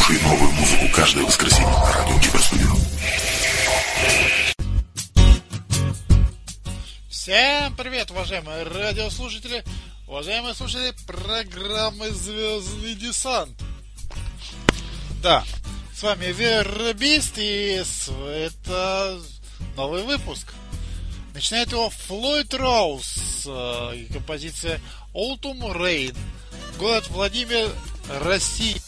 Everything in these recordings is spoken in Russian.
Слушай новую музыку каждое воскресенье на радио Гиперстудио. Всем привет, уважаемые радиослушатели, уважаемые слушатели программы «Звездный десант». Да, с вами Вербист, и это новый выпуск. Начинает его Флойд Роуз и композиция Autumn Rain. Город Владимир, Россия.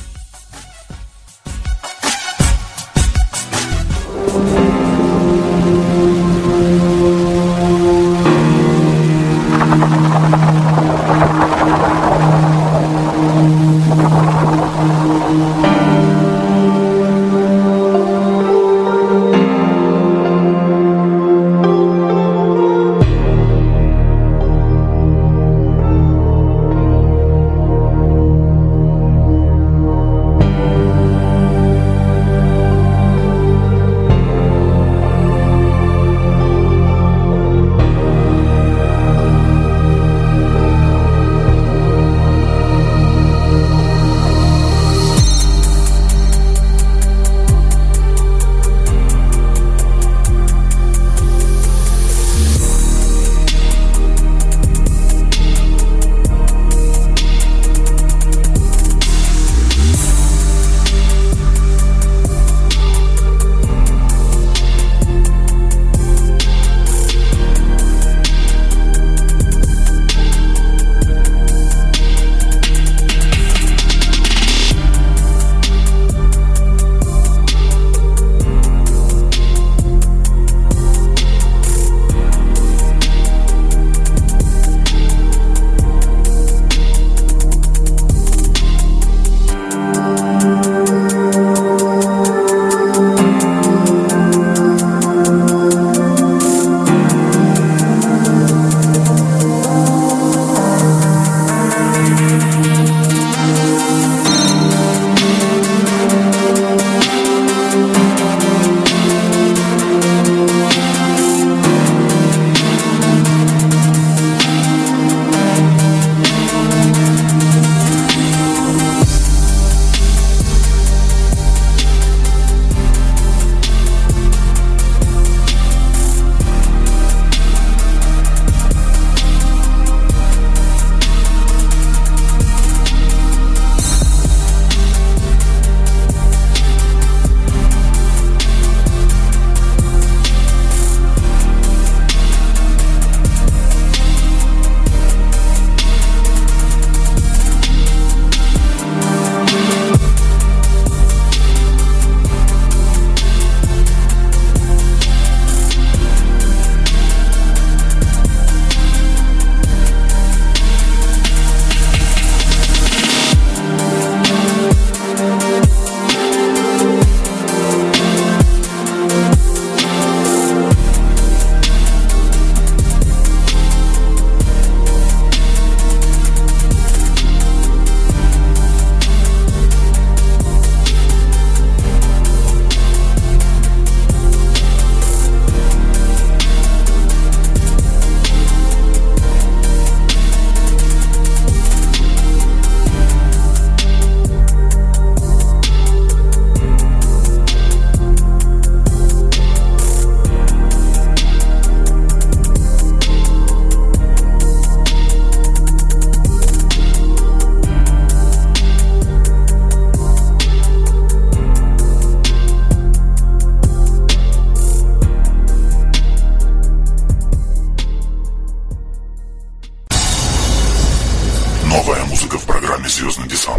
«Звездный десант».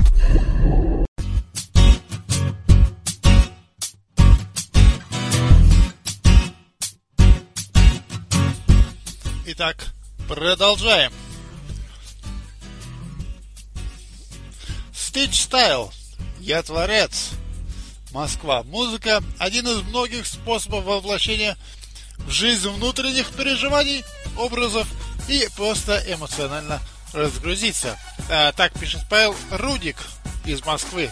Итак, продолжаем. Stitch Style. Я творец. Москва. Музыка – один из многих способов воплощения в жизнь внутренних переживаний, образов и просто эмоционально разгрузиться. Так пишет Павел Рудик из Москвы.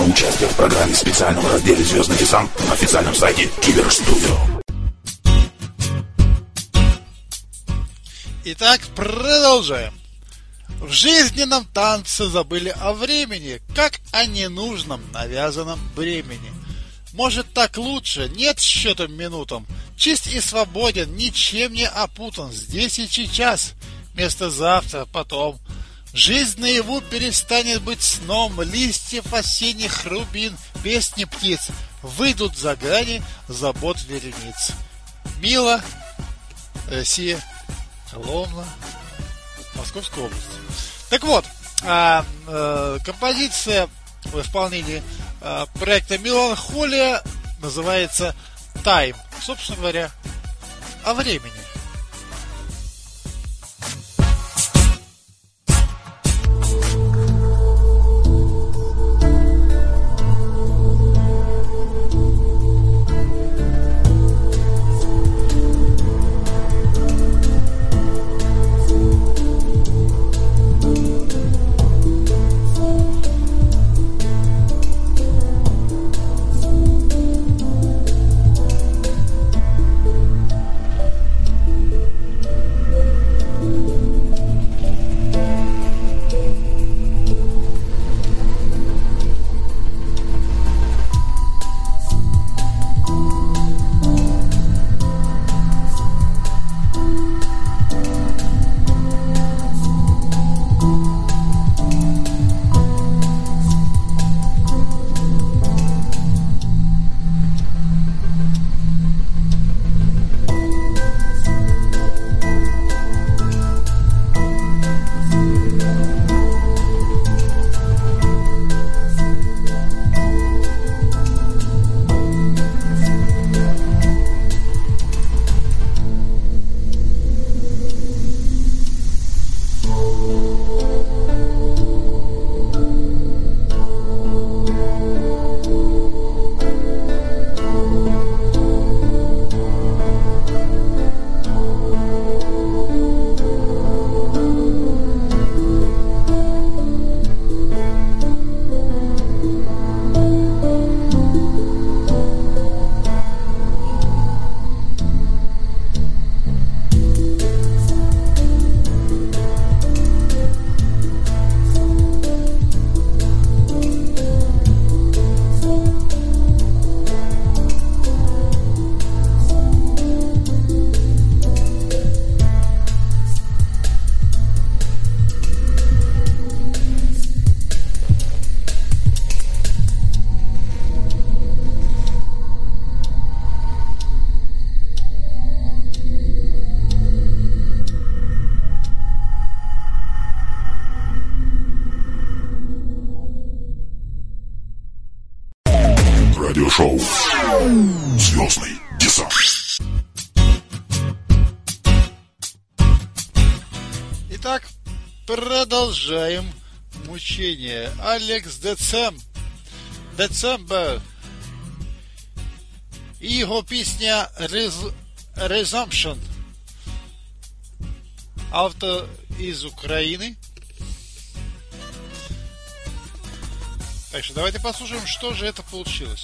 на участие в программе в специальном разделе «Звездный десант» на официальном сайте Киберстудио. Итак, продолжаем. В жизненном танце забыли о времени, как о ненужном навязанном бремени. Может, так лучше? Нет счета минутам. Чист и свободен, ничем не опутан. Здесь и сейчас, вместо завтра, потом. Жизнь наяву перестанет быть сном. Листьев осенних рубин, песни птиц выйдут за грани забот верениц. Мила, Россия, Коломна, Московская область. Так вот, композиция в исполнении проекта «Меланхолия» называется «Time». Собственно говоря, о времени. Радиошоу «Звездный десант». Итак, продолжаем мучение. Алекс Децембер и его песня Resumption. Автор из Украины. Так что давайте послушаем, что же это получилось.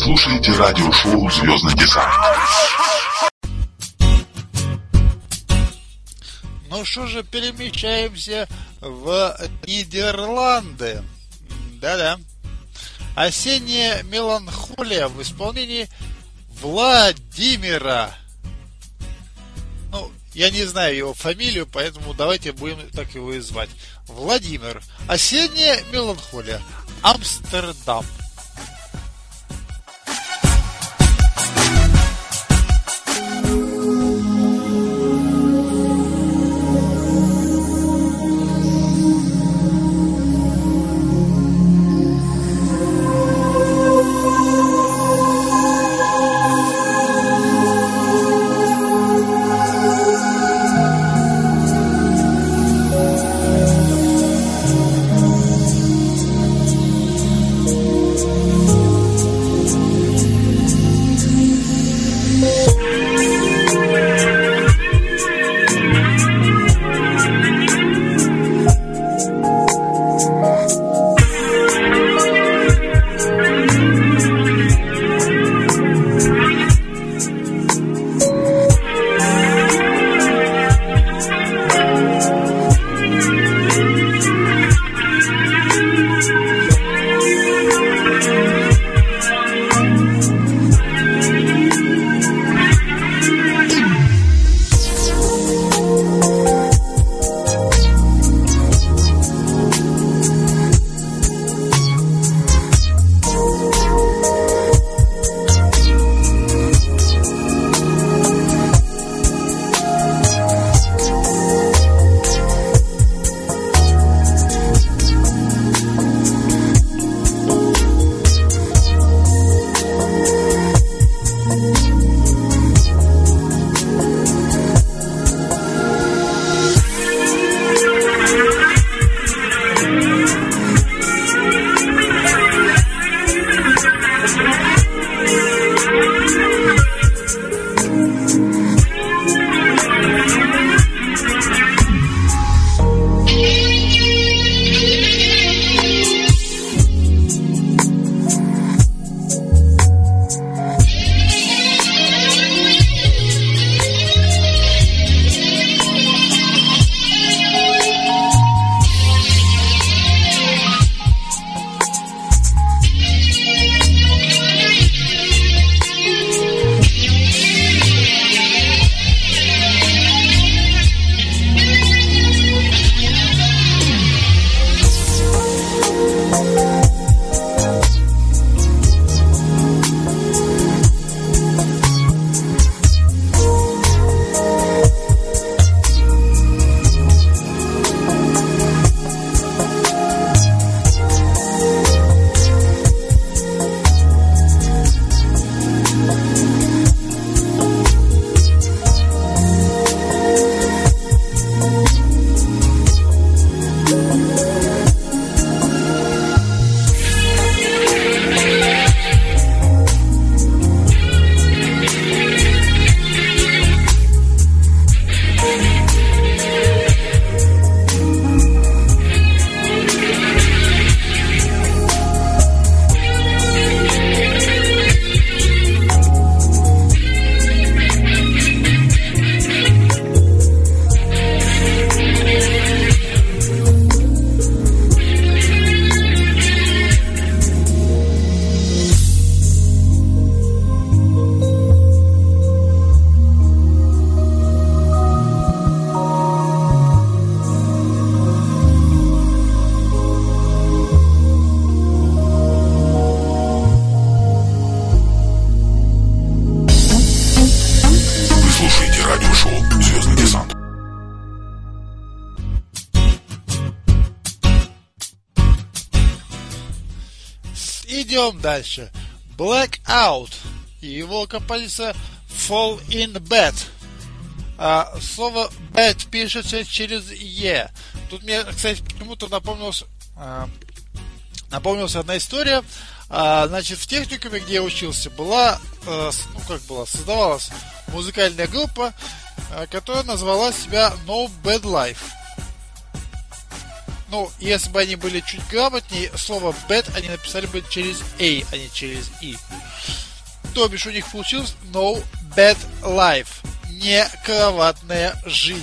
слушаете радиошоу «Звездный десант». Ну что же, перемещаемся в Нидерланды. Да-да. «Осенняя меланхолия» в исполнении Владимира. Ну, я не знаю его фамилию, поэтому давайте будем так его и звать. Владимир. «Осенняя меланхолия». Амстердам. Идем дальше. Blackout и его композиция Fall in Bed. Слово bed пишется через E. Тут мне, кстати, почему-то напомнилась одна история. Значит, в техникуме, где я учился, создавалась музыкальная группа, которая назвала себя No Bad Life. Ну, если бы они были чуть грамотнее, слово bad они написали бы через A, а не через I. То бишь у них получилось no bad life. Не кроватная жизнь.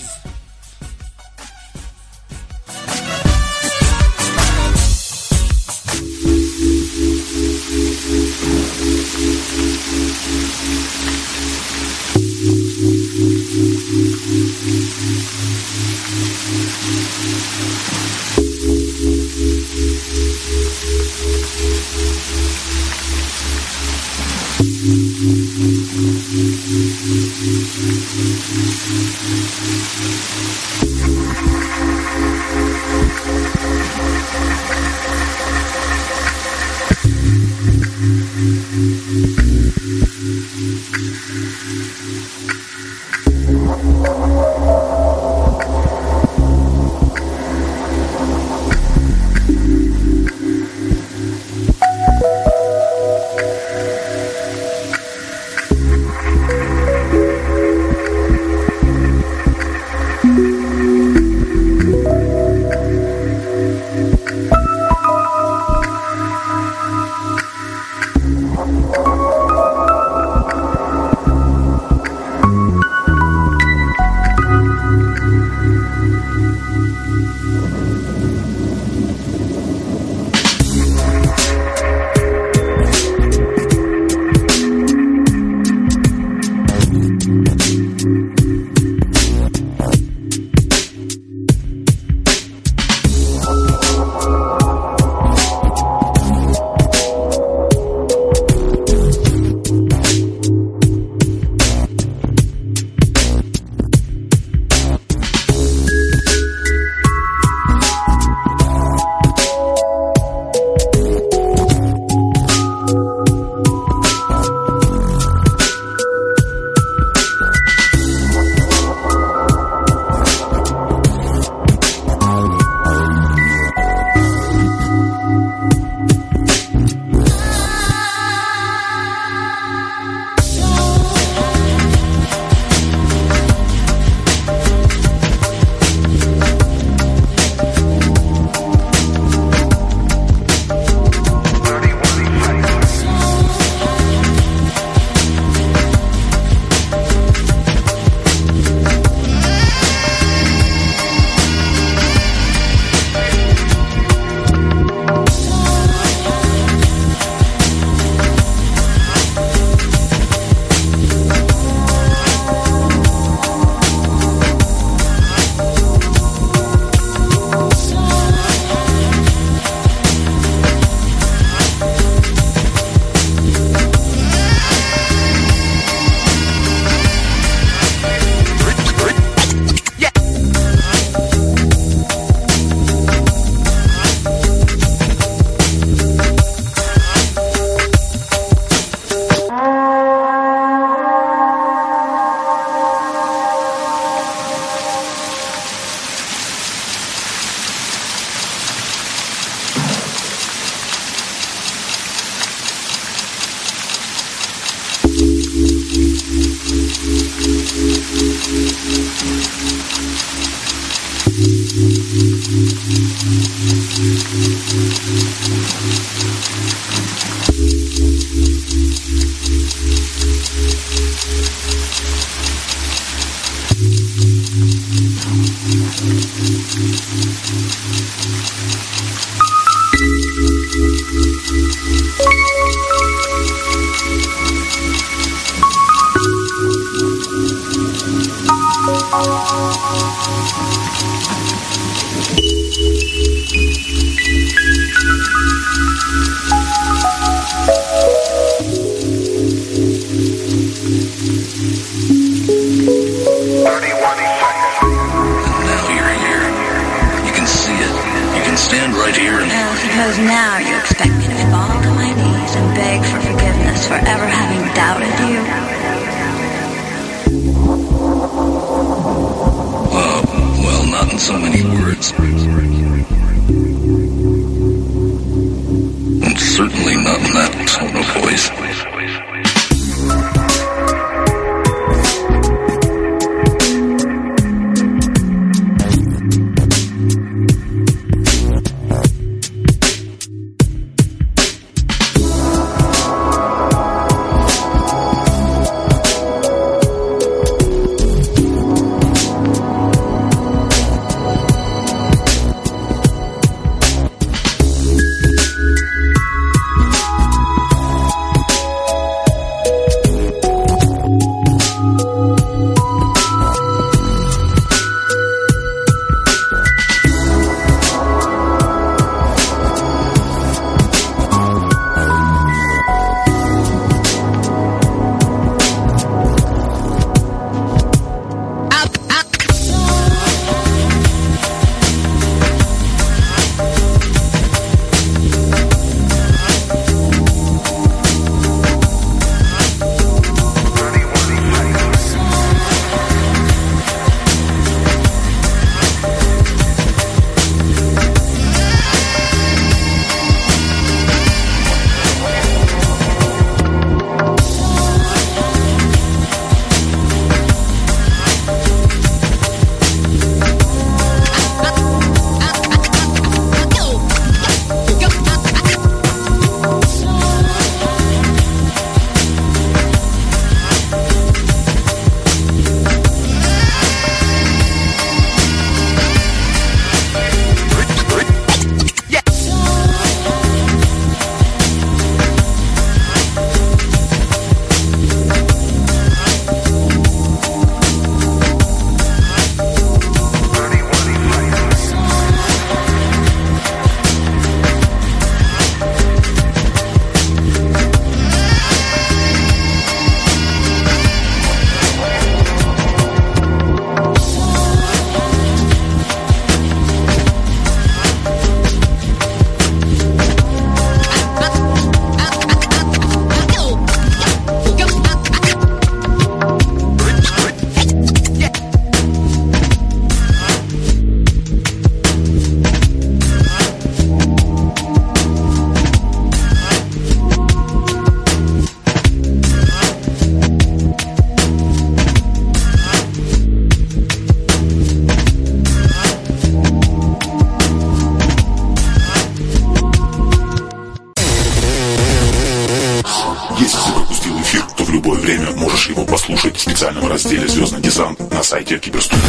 пропустил эфир, то в любое время можешь его послушать в специальном разделе «Звездный десант» на сайте Киберстудии.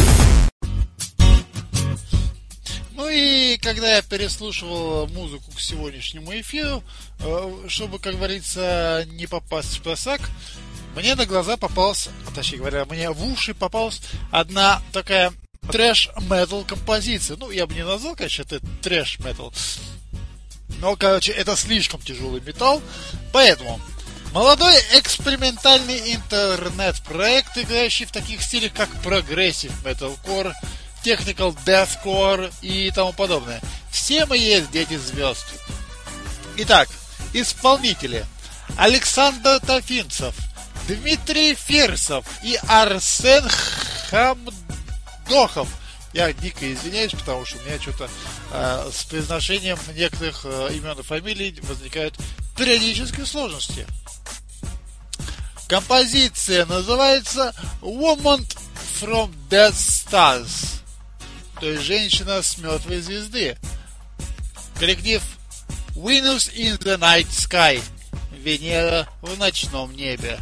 Ну и когда я переслушивал музыку к сегодняшнему эфиру, чтобы, как говорится, не попасть в просак, мне на глаза попалась, точнее говоря, мне в уши попалась одна такая трэш-метал композиция. Ну, я бы не назвал, конечно, это трэш-метал. Но, короче, это слишком тяжелый металл. Поэтому молодой экспериментальный интернет-проект, играющий в таких стилях, как прогрессив металкор, technical deathcore и тому подобное. Все мы есть дети звезд. Итак, исполнители: Александр Тафинцев, Дмитрий Фирсов и Арсен Хамдохов. Я дико извиняюсь, потому что у меня что-то с произношением некоторых имен и фамилий возникают периодические сложности. Композиция называется Woman from Dead Stars, то есть женщина с мертвой звезды. Коллектив Venus in the Night Sky, Венера в ночном небе.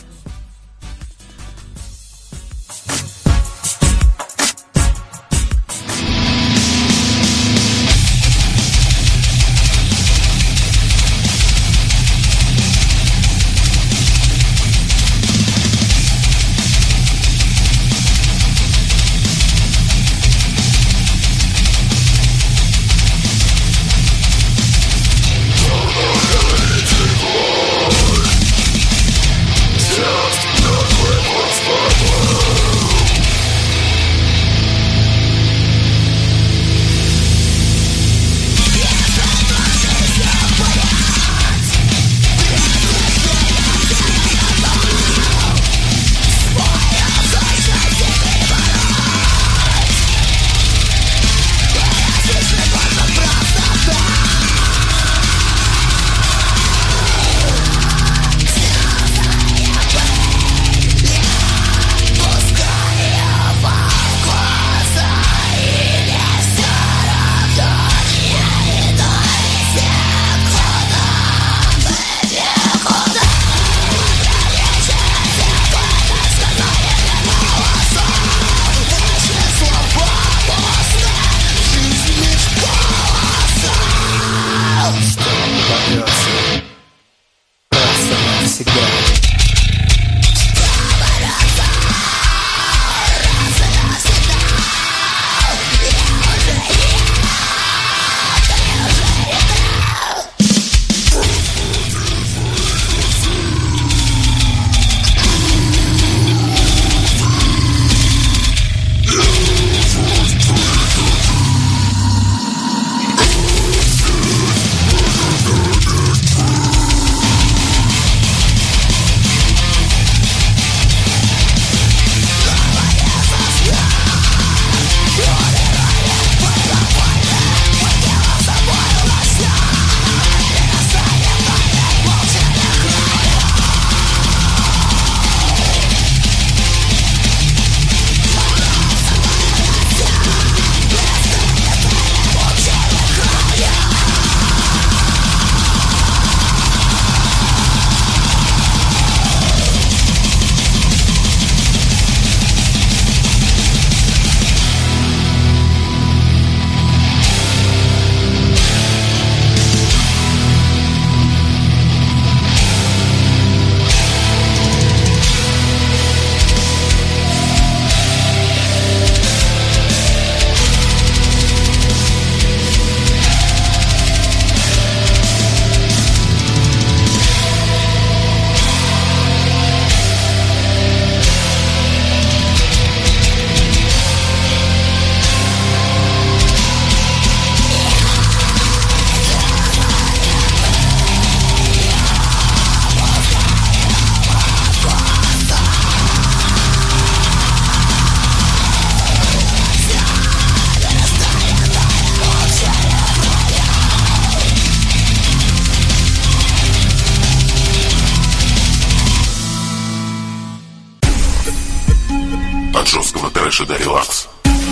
От жесткого трэша до релакса.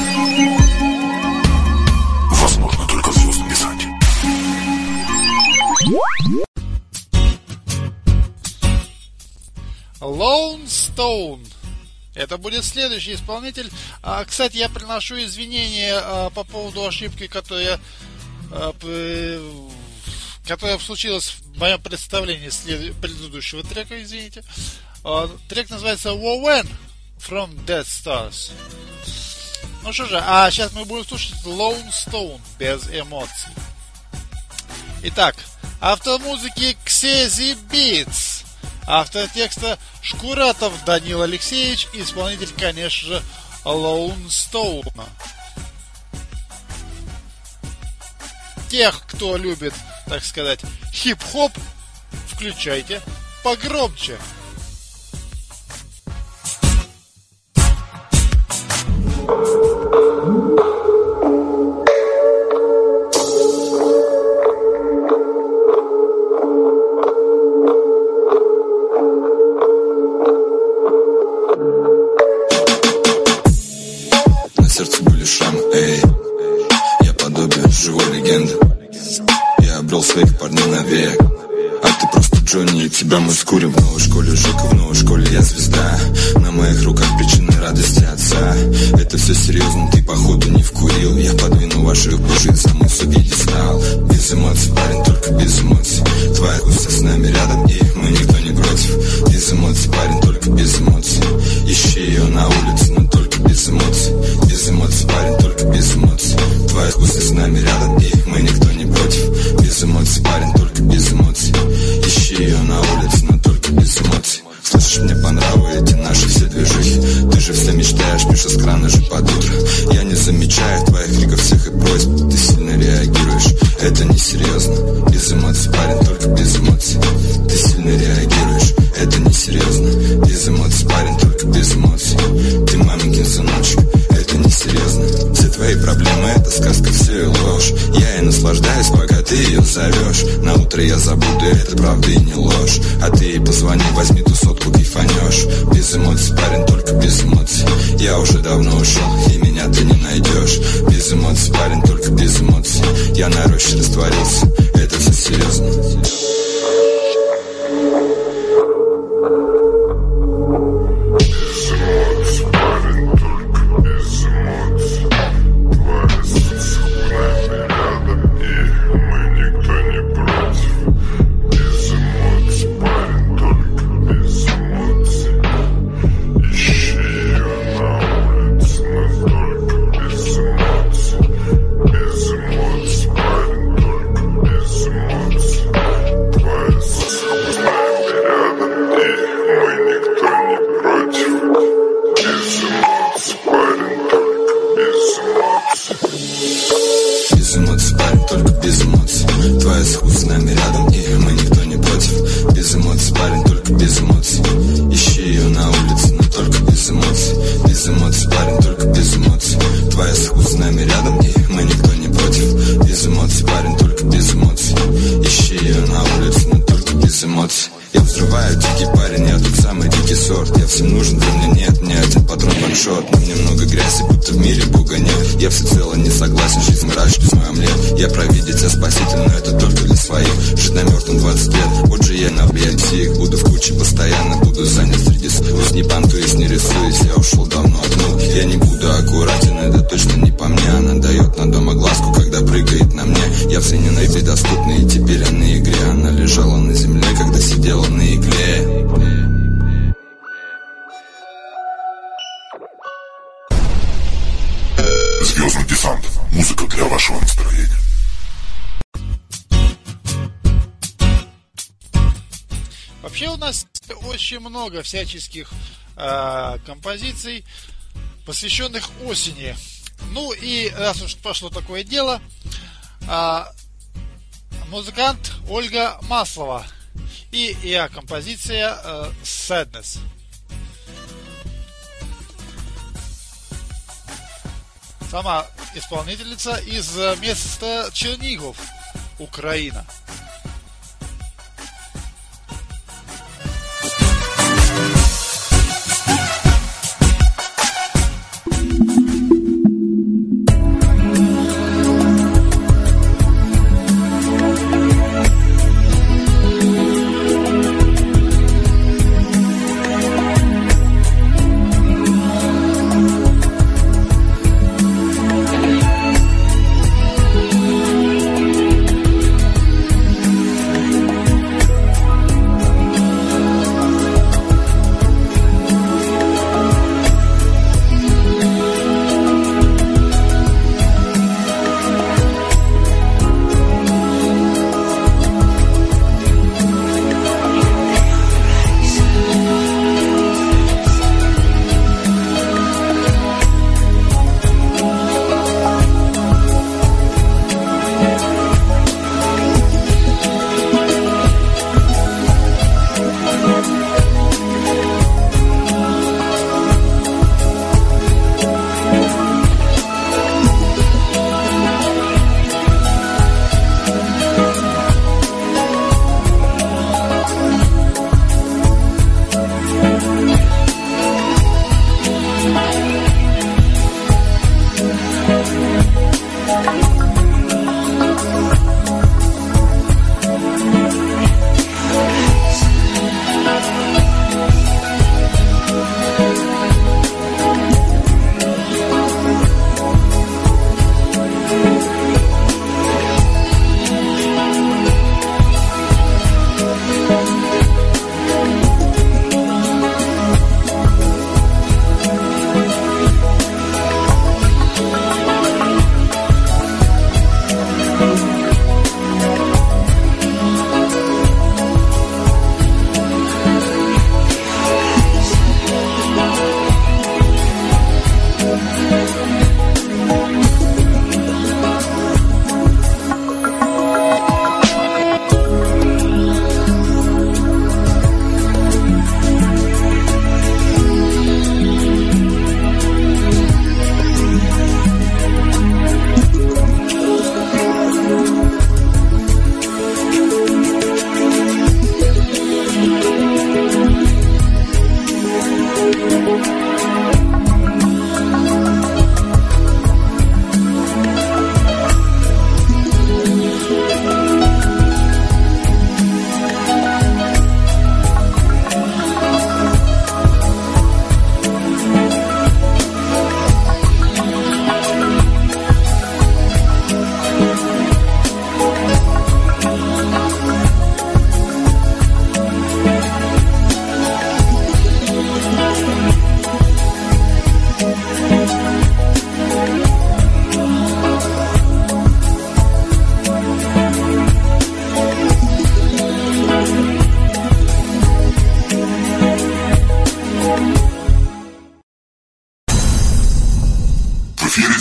Возможно, только в «Звездном десанте». Lone Stone. Это будет следующий исполнитель. Кстати, я приношу извинения по поводу ошибки, которая случилась в моем представлении предыдущего трека, извините. Трек называется Woven from Dead Stars. Ну что же, а сейчас мы будем слушать Lone Stone без эмоций. Итак, автор музыки Ксези Beats, автор текста Шкуратов Данил Алексеевич, исполнитель, конечно же, Lone Stone. Тех, кто любит, так сказать, хип-хоп, включайте погромче. На сердце были шрамы, эй. Я подобие живой легенды. Я обрел своих парней навек. А ты просто Джонни, и тебя мы скурим. В новой школе Жека, в новой школе я звезда. На моих руках причины радости отца. Это все серьезно, ты походу не вкурил. Я подвину ваших божий за мой пьедестал. Без эмоций, парень, только без эмоций. Твоя хуйня с нами рядом, и мы никто не против. Без эмоций, парень, только без эмоций. Ищи ее на улице, но только без эмоций. Без эмоций, парень, только без эмоций. Твоя хуйня с нами рядом, и мы никто не против. Без эмоций, парень, только без эмоций. Ищи ее на улице, но только без эмоций. Слышишь, мне по нраву эти наши все движухи. Ты же все мечтаешь, пишешь с крана же под утро. Я не замечаю твоих криков всех и просьб. Ты сильно реагируешь, это несерьезно. Без эмоций, парень, только без эмоций. Ты сильно реагируешь, это несерьезно. Без эмоций, парень, только без эмоций. Ты маменькин сыночек, это несерьезно. Все твои проблемы, это сказка, все и ложь. Я и наслаждаюсь, пока ты ее зовешь. На утро я забуду, это правда и не ложь. А ты ей позвони, возьми ту сотку, кайфанешь. Без эмоций, парень, только без эмоций. Я уже давно ушел, и меня ты не найдешь. Без эмоций, парень, только без эмоций. Я на роще растворился, это все серьезно. Звездный десант. Музыка для вашего настроения. Вообще у нас очень много всяческих композиций, посвященных осени. Ну и раз уж пошло такое дело, музыкант Ольга Маслова и ее композиция Sadness. Сама исполнительница из места Чернигов, Украина.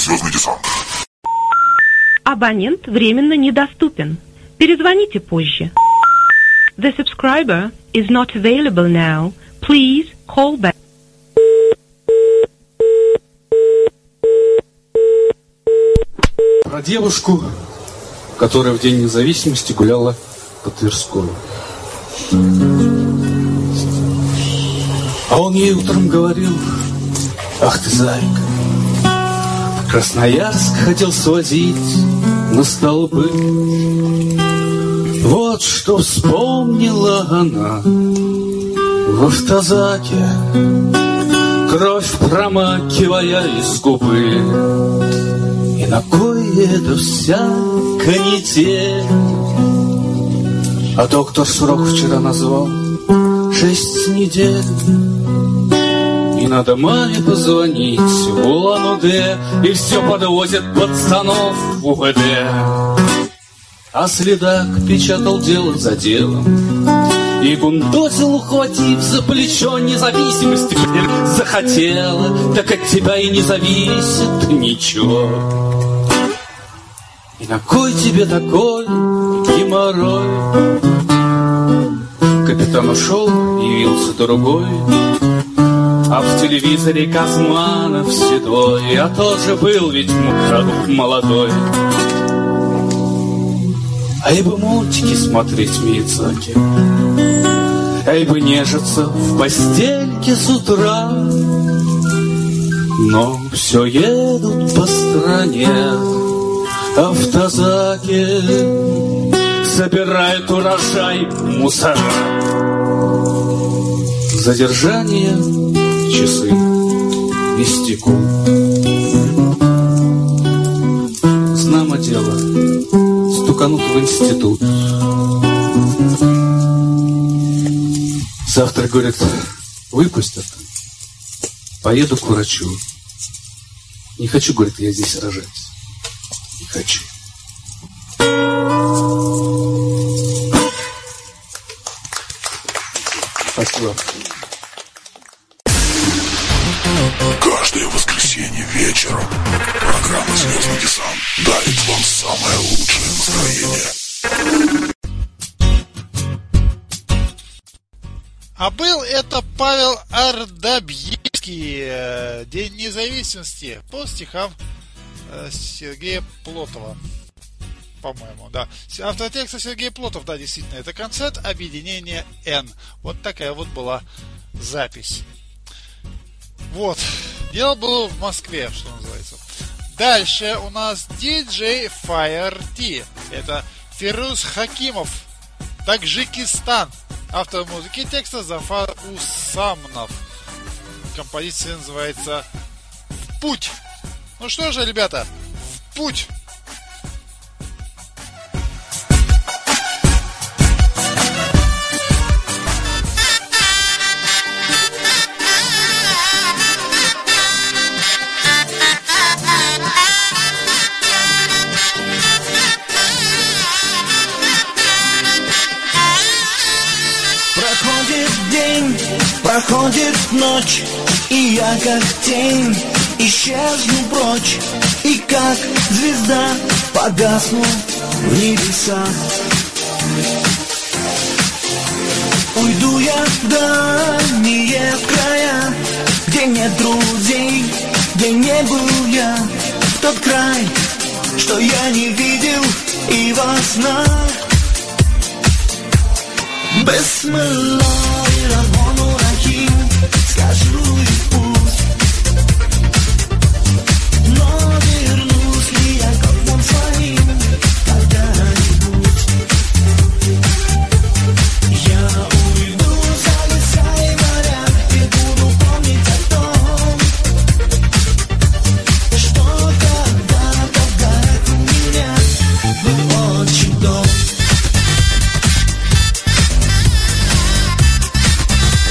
звездный десант. Абонент временно недоступен. Перезвоните позже. The subscriber is not available now. Please call back. Про девушку, которая в День независимости гуляла по Тверской. А он ей утром говорил: ах ты, зайка, в Красноярск хотел свозить на столбы. Вот что вспомнила она в автозаке, кровь промакивая из губы. И на кой это вся канитель? А доктор срок вчера назвал 6 недель. И надо маме позвонить в Улан-Удэ, и все подвозят пацанов в УВД. А следак печатал дело за делом и гундосил, ухватив за плечо независимость. Теперь захотела, так от тебя и не зависит ничего. И на кой тебе такой геморрой? Капитан ушел, явился другой, а в телевизоре Газманов седой. Я тоже был ведь молодой. Ай бы мультики смотреть в Миядзаки, ай бы нежиться в постельке с утра. Но все едут по стране автозаки, собирают урожай мусора. Задержание, часы истекут. Знамо дело, стуканут в институт. Завтра, говорят, выпустят. Поеду к врачу. Не хочу, говорит, я здесь рожать. Не хочу. Спасибо. Каждое воскресенье вечером программа «Звездный десант» дарит вам самое лучшее настроение. А был это Павел Ардабьевский, День независимости, по стихам Сергея Плотова. По-моему, да. Автор текста Сергей Плотов, да, действительно, это концерт объединения N. Вот такая вот была запись. Вот. Дело было в Москве, что называется. Дальше у нас DJ Fire T. Это Фируз Хакимов, Таджикистан. Автор музыки и текста Зафар Усамнов. Композиция называется «В путь». Ну что же, ребята, в путь! Проходит ночь, и я как тень исчезну прочь, и как звезда погасну в небесах. Уйду я в дальние края, где нет друзей, где не был я, в тот край, что я не видел и во снах. Бисмиллахир-рахманир-рахим, скажу и пусть. Но вернусь ли я к окнам своим когда-нибудь? Я уйду за леса и моря и буду помнить о том, что когда-то в горах у меня был отчий дом.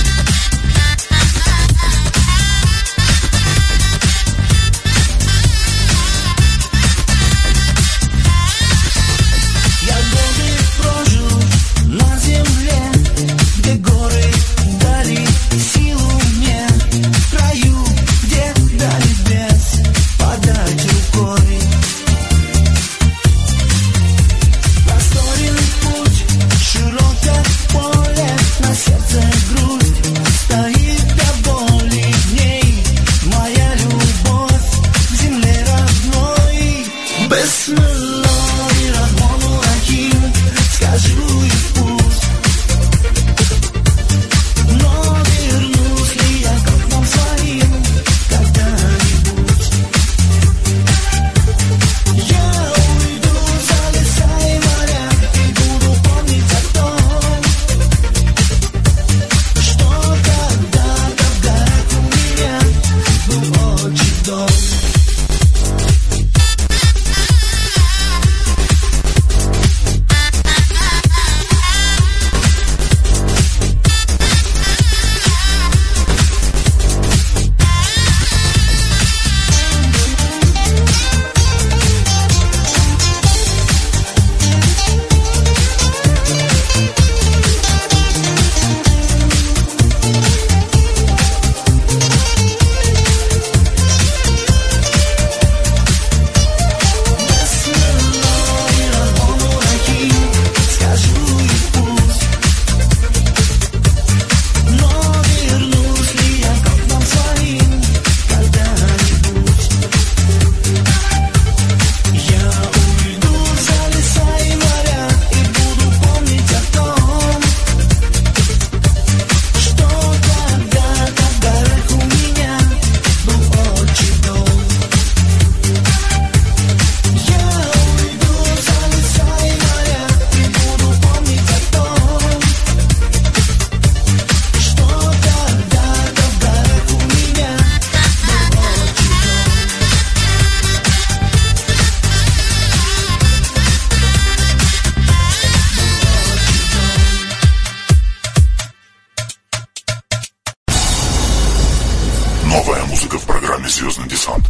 Новая музыка в программе «Звездный десант».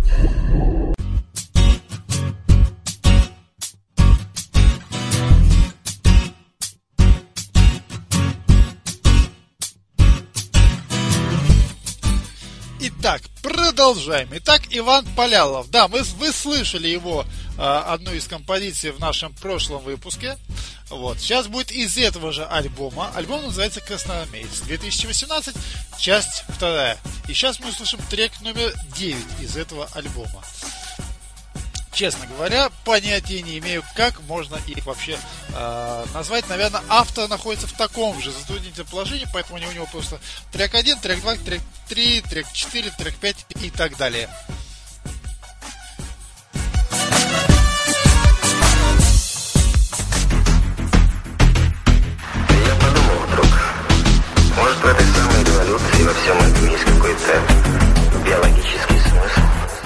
Итак, продолжаем. Итак, Иван Палялов. Да, вы слышали его, одну из композиций в нашем прошлом выпуске. Вот. Сейчас будет из этого же альбома. Альбом называется «Красноармеец». 2018, часть 2. И сейчас мы услышим трек номер 9 из этого альбома. Честно говоря, понятия не имею, как можно их вообще назвать. Наверное, автор находится в таком же затруднительном положении, поэтому у него просто трек 1, трек 2, трек 3, трек 4, трек 5 и так далее. Я подумал вдруг, может, в этой самой революции во всем этом есть какой-то биологический смысл.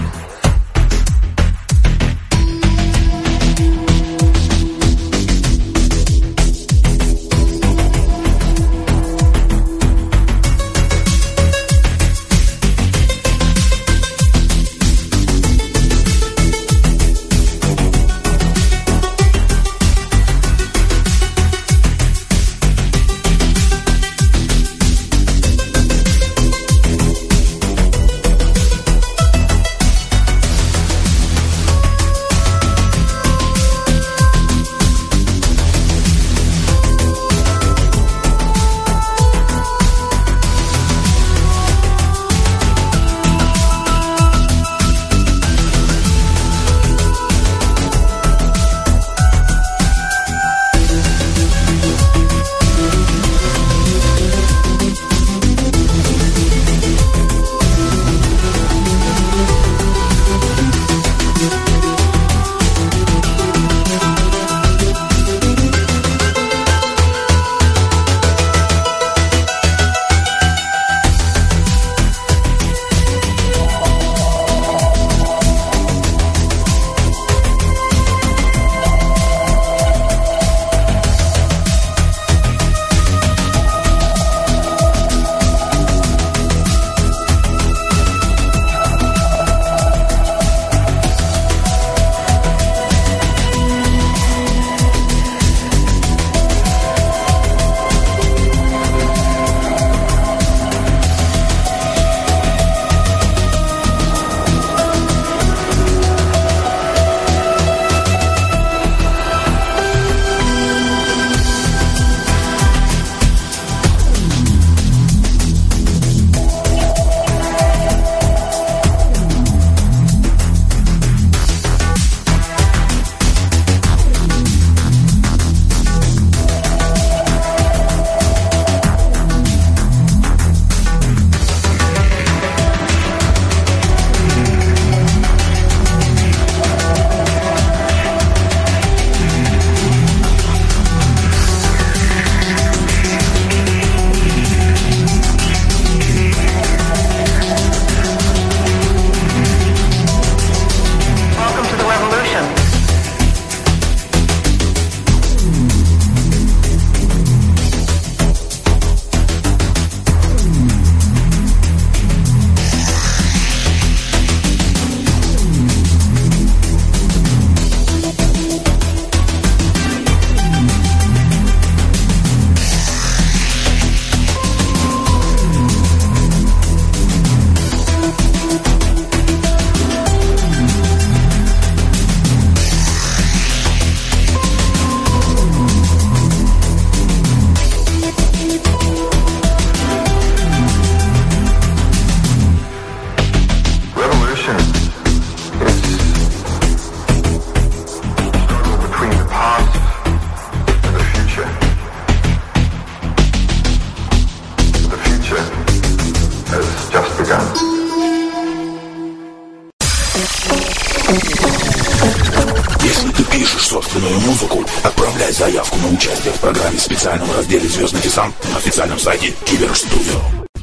Если ты пишешь собственную музыку, отправляй заявку на участие в программе в специальном разделе «Звездный десант» на официальном сайте Киберстудио.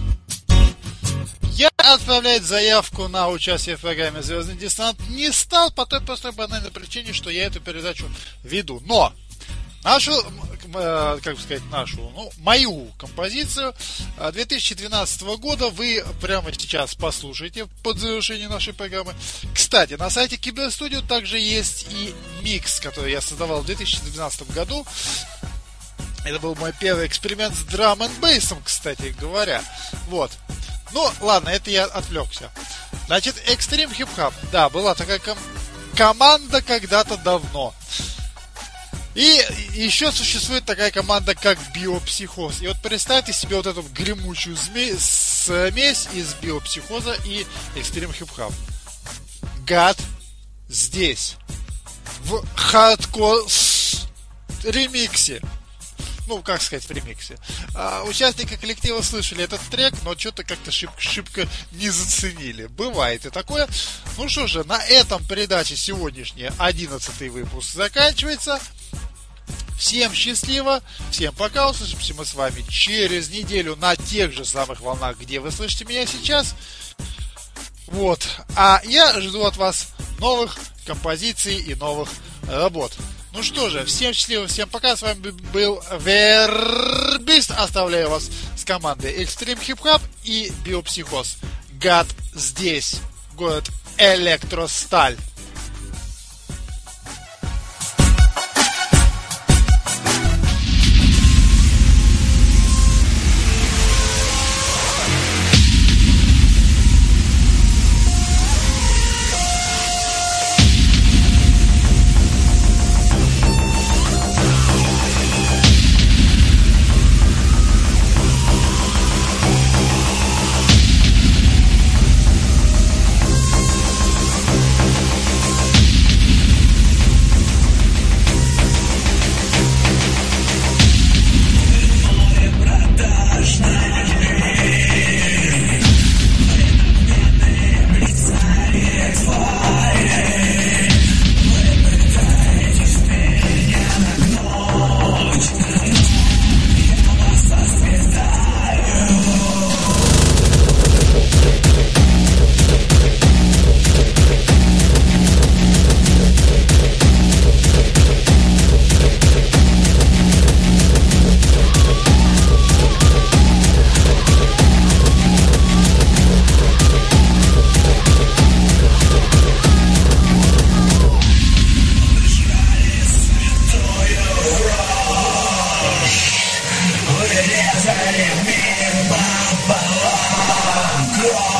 Я отправлять заявку на участие в программе «Звездный десант» не стал по той простой банальной причине, что я эту передачу веду. Но как бы сказать, мою композицию 2012 года вы прямо сейчас послушаете под завершение нашей программы. Кстати, на сайте Киберстудио также есть и микс, который я создавал в 2012 году. Это был мой первый эксперимент с драм-н-бейсом, кстати говоря. Вот. Ну, ладно, это я отвлекся. Значит, Extreme Hip Hop. Да, была такая команда когда-то давно. И еще существует такая команда, как Биопсихоз. И вот представьте себе вот эту гремучую смесь из Биопсихоза и Extreme Hip Hop. Гад здесь. В хардкор ремиксе. Ну, как сказать, в ремиксе. Участники коллектива слышали этот трек, но что-то как-то шибко не заценили. Бывает и такое. Ну что же, на этом передача сегодняшняя, 11-й выпуск, заканчивается. Всем счастливо, всем пока, услышимся мы с вами через неделю на тех же самых волнах, где вы слышите меня сейчас. Вот. А я жду от вас новых композиций и новых работ. Ну что же, всем счастливо, всем пока. С вами был Вербист. Оставляю вас с командой Extreme Hip Hop и Биопсихоз. Гад здесь. Город Электросталь. Резали мир пополам.